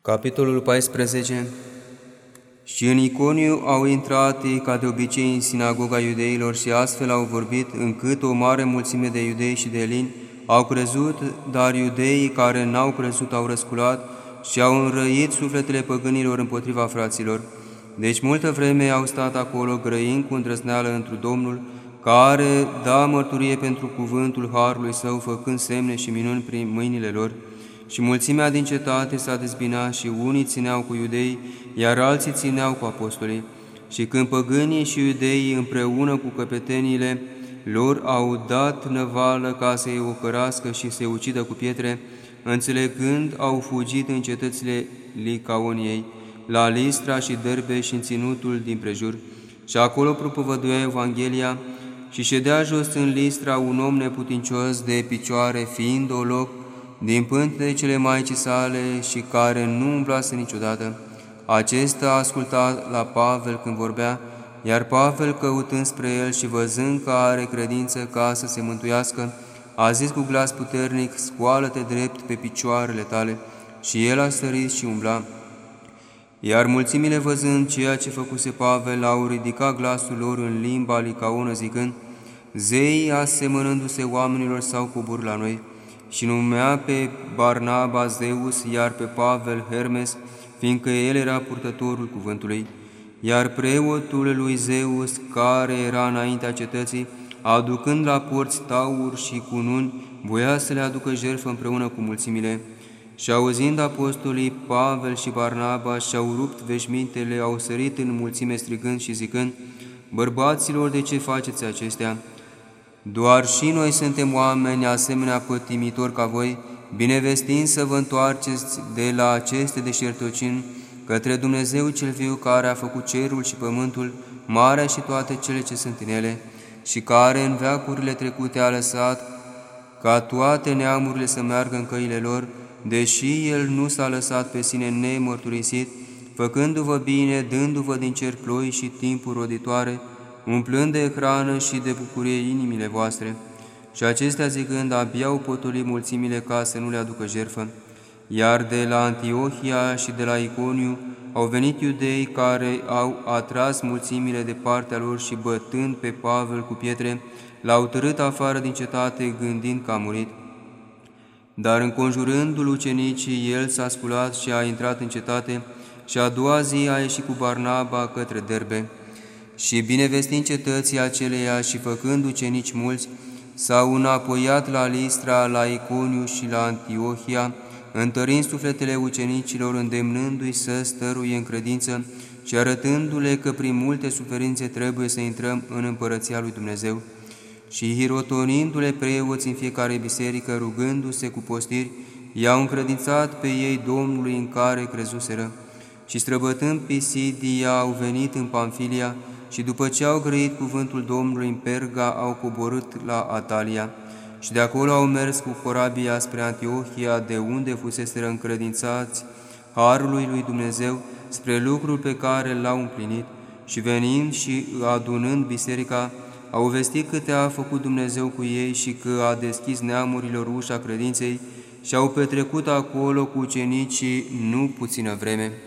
Capitolul 14. Și în Iconiu au intrat ei ca de obicei în sinagoga iudeilor și astfel au vorbit, încât o mare mulțime de iudei și de elini au crezut, dar iudeii care n-au crezut au răsculat și au înrăit sufletele păgânilor împotriva fraților. Deci multă vreme au stat acolo, grăind cu îndrăzneală întru Domnul, care da mărturie pentru cuvântul harului său, făcând semne și minuni prin mâinile lor. Și mulțimea din cetate s-a dezbinat și unii țineau cu iudei, iar alții țineau cu apostolii. Și când păgânii și iudeii împreună cu căpeteniile lor au dat năvală ca să-i ocărască și să-i ucidă cu pietre, înțelegând, au fugit în cetățile Licaoniei, la Listra și Derbe și în ținutul din prejur. Și acolo propovăduia Evanghelia și ședea jos în Listra un om neputincios de picioare, fiind o loc din pântecele Maicii sale și care nu umblase niciodată. Acesta asculta la Pavel când vorbea, iar Pavel, căutând spre el și văzând că are credință ca să se mântuiască, a zis cu glas puternic: „Scoală-te drept pe picioarele tale.” Și el a sărit și umbla. Iar mulțimile, văzând ceea ce făcuse Pavel, au ridicat glasul lor în limba licaonă, zicând: „Zeii, asemănându-se oamenilor, s-au coborât la noi.” Și numea pe Barnaba Zeus, iar pe Pavel Hermes, fiindcă el era purtătorul cuvântului. Iar preotul lui Zeus, care era înaintea cetății, aducând la porți tauri și cununi, voia să le aducă jertfă împreună cu mulțimile. Și auzind apostolii Pavel și Barnaba, și-au rupt veșmintele, au sărit în mulțime strigând și zicând: „Bărbaților, de ce faceți acestea? Doar și noi suntem oameni asemenea pătimitori ca voi, binevestind să vă întoarceți de la aceste deșertăciuni către Dumnezeu cel viu, care a făcut cerul și pământul, marea și toate cele ce sunt în ele, și care în veacurile trecute a lăsat ca toate neamurile să meargă în căile lor, deși El nu s-a lăsat pe sine nemărturisit, făcându-vă bine, dându-vă din cer ploi și timpuri roditoare, umplând de hrană și de bucurie inimile voastre.” Și acestea zicând, abia au potolit mulțimile ca să nu le aducă jertfă. Iar de la Antiohia și de la Iconiu au venit iudei care au atras mulțimile de partea lor și, bătând pe Pavel cu pietre, l-au târât afară din cetate, gândind că a murit. Dar înconjurându-l ucenicii, el s-a sculat și a intrat în cetate și a doua zi a ieșit cu Barnaba către Derbe. Și binevestind cetății aceleia și făcând ucenici mulți, s-au înapoiat la Listra, la Iconiu și la Antiohia, întărind sufletele ucenicilor, îndemnându-i să stăruie în credință și arătându-le că prin multe suferințe trebuie să intrăm în împărăția lui Dumnezeu. Și hirotonindu-le preoți în fiecare biserică, rugându-se cu postiri, i-au încredințat pe ei Domnului în care crezuseră. Și străbătând Pisidia, au venit în Pamfilia și după ce au grăit cuvântul Domnului în Perga, au coborât la Atalia. Și de acolo au mers cu corabia spre Antiohia, de unde fuseseră încredințați harului lui Dumnezeu spre lucrul pe care l-au împlinit. Și venind și adunând biserica, au vestit câte a făcut Dumnezeu cu ei și că a deschis neamurilor ușa credinței, și au petrecut acolo cu ucenicii nu puțină vreme.